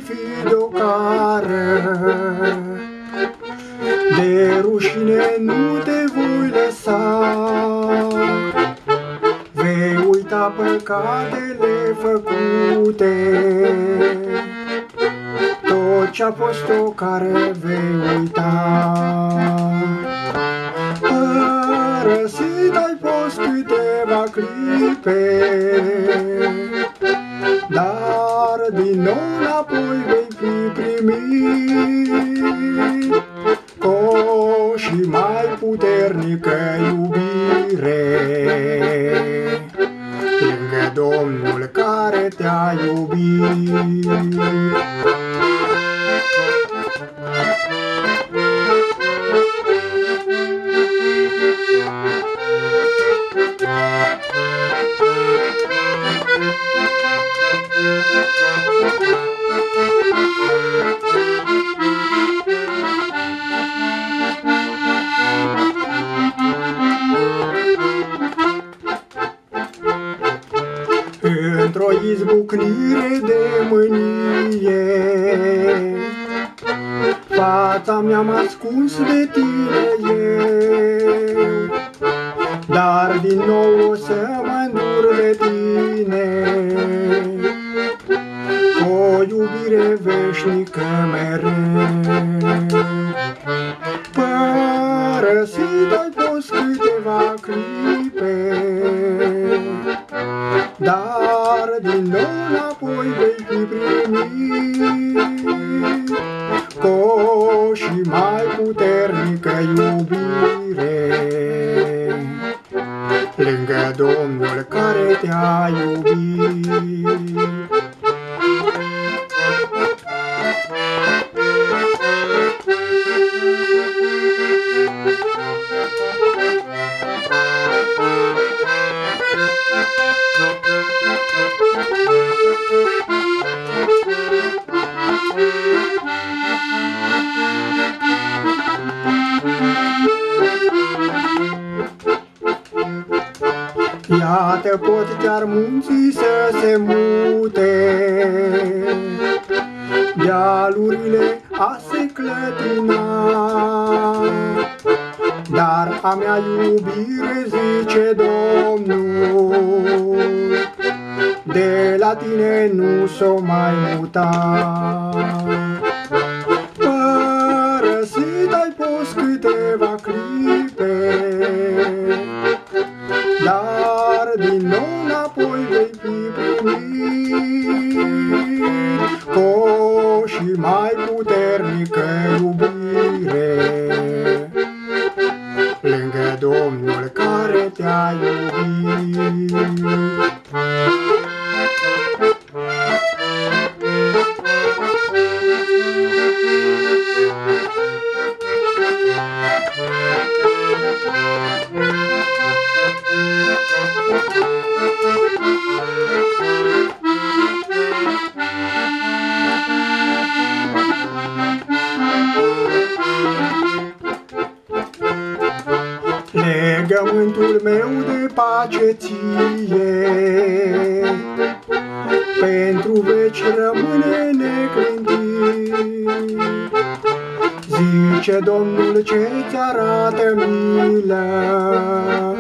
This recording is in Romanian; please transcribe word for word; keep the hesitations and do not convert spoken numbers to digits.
fi de-o cară, de rușine nu te voi lăsa. Vei uita păcatele făcute, tot ce-a fost o cară vei uita. Părăsit ai fost câteva clipe, dar din nou înapoi vei fi primit cu o și mai puternică iubire, lângă Domnul care te-a iubit. Într-o izbucnire de mânie, fața mi-am ascuns de tine eu, dar din nou o să mă îndur de tine, cu o iubire veșnică mereu. Părăsit ai fost câteva clipe, dar din nou înapoi vei fi primit cu o și mai puternică iubire, lângă Domnul care te-a iubit. Iată pot chiar munții să se mute, dealurile a se clătina, dar a mea iubire, zice Domnul, de la tine nu s-o mai muta. Părăsit ai fost câteva clipe, dar din nou înapoi vei fi primit cu o și mai puternică iubire, lângă Domnul care te-a iubit. Legământul meu de pace ție, pentru veci rămâne neclintit. Zice Domnul ce-ți arată milă,